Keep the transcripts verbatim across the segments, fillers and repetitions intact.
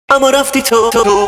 اما رفتی تو, تو.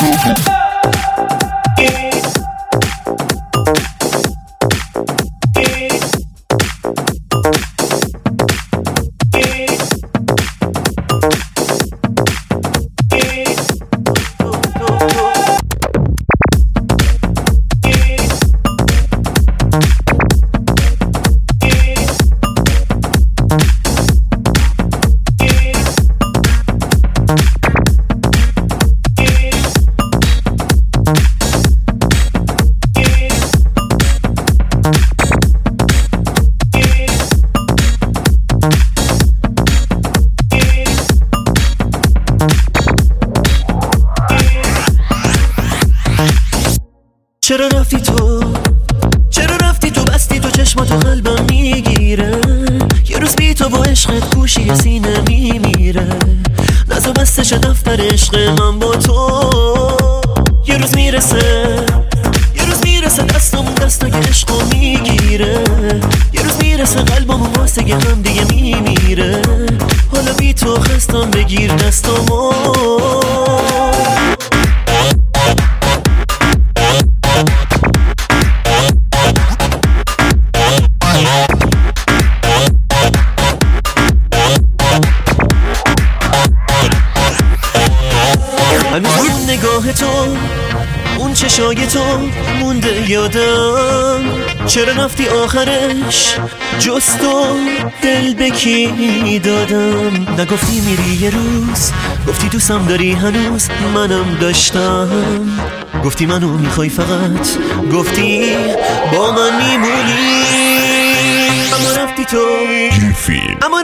چرا رفتی تو چرا رفتی تو بستی تو چشماتو قلبم میگیره یه روز بی تو با عشقت گوشی سینه میمیره نزو بستش دفتر عشق من با تو یه روز میرسه یه روز میرسه دستمون دستا که عشقو میگیره یه روز میرسه قلبمون واسه هم دیگه میمیره حالا بی تو خستم بگیر دستمو هنوز اون نگاه تو اون چشای تو مونده یادم چرا رفتی آخرش جز تو دل به کی دادم نگفتی میری یه روز گفتی دوستم داری هنوز منم داشتم گفتی منو میخوای فقط گفتی با من میمونی اما رفتی تو اما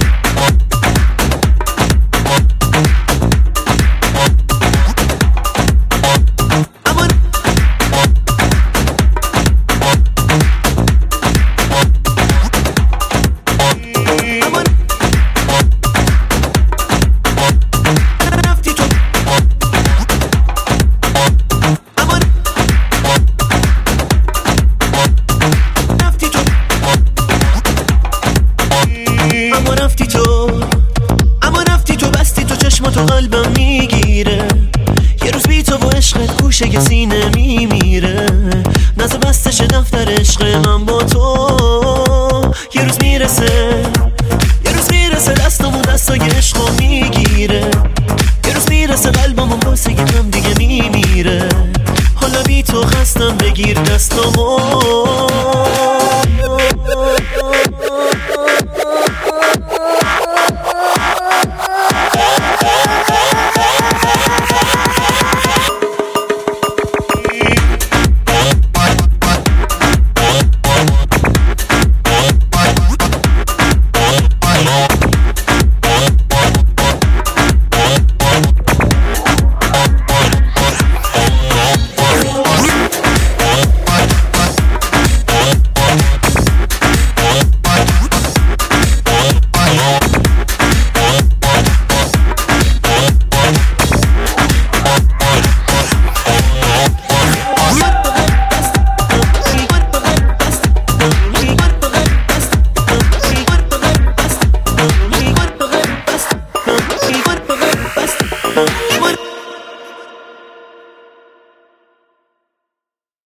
اما رفتی تو اما رفتی تو بستی تو چشماتو قلبم میگیره یه روز بی تو با عشقت گوشه که سینه میمیره نزد بستش دفتر عشق من با تو یه روز میرسه یه روز میرسه دستمون دستای عشقو میگیره یه روز میرسه قلبمون واسه هم دیگه میمیره حالا بی تو خستم بگیر دستمو